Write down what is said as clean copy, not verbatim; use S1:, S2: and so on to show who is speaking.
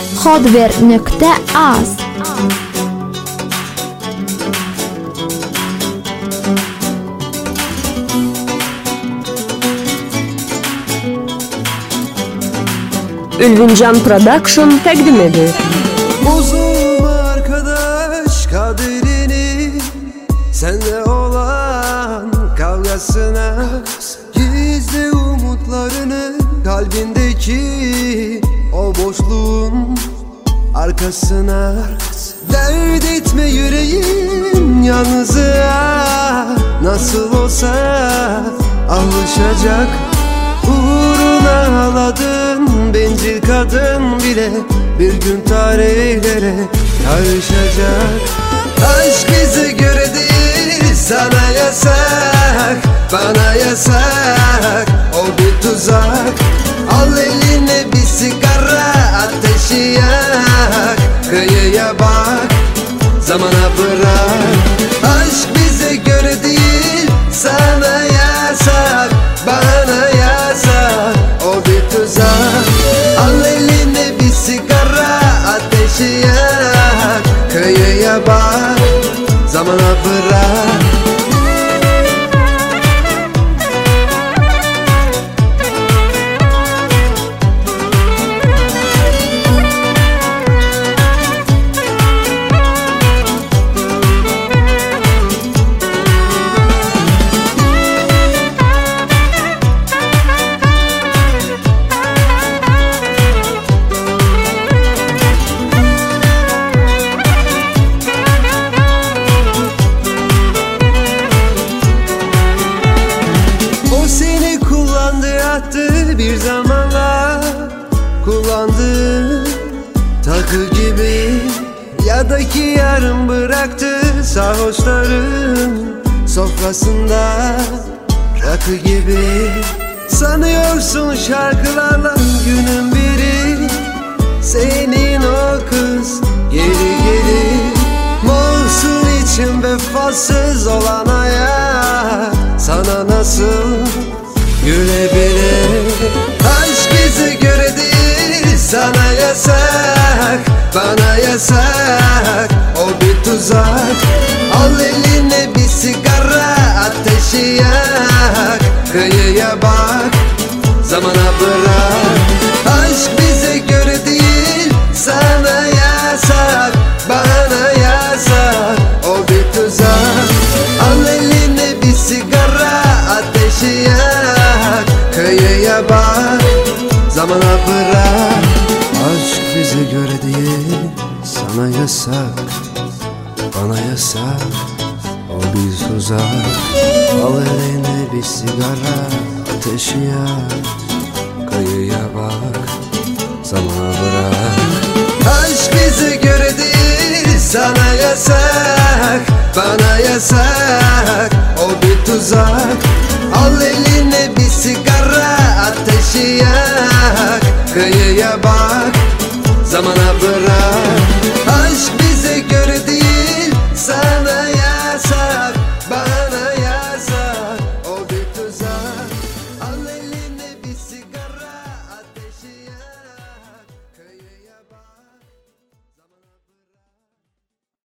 S1: hardware.az.
S2: Ülvincan Production təqdim edir.
S3: Bozulma arkadaş kaderini, sende olan kavgasına, gizli umutlarını kalbindeki o boşluğun arkasına. Dert etme yüreğim yalnızlığa, nasıl olsa alışacak. Uğruna ağladın bencil kadın bile bir gün tarihlere karışacak. Aşk bize göre değil, sana yasak, bana yasak, o bir tuzak. Al eline bir sigara, ateşi yak, kıyıya bak, zamana bırak. Aşk bize göre değil, sana yasak, bana yasak, o bir tuzak. Al eline bir sigara, ateşi yak, kıyıya bak, zamana bırak. Bir zamanlar kullandı takı gibi, ya da ki yarım bıraktı sarhoşların sofrasında rakı gibi. Sanıyorsun şarkılarla günün biri, senin o kız geri gelir. Morsun için vefasız olan hayat sana nasıl gülebilir? Aşk bize göre değil, sana yasak, bana yasak, o bir tuzak. Al eline bir sigara, ateşi yak, kıyıya bak, zamana bırak. Aşk bize göre değil, sana yasak, bana yasak, o bir tuzak. Al eline bir sigara, ateşi yak, kıyıya bak, zamana bırak. Aşk bize göre değil, sana yasak, bana yasak, o bir tuzak. Al eline bir sigara, ateşi yak, kıyıya bak, zamana bırak. Aşk bize göre değil, sana yasak, bana yasak, o bir tuzak. Al eline bir sigara, ateşi yak, kıyıya bak, zamana bırak. Aşk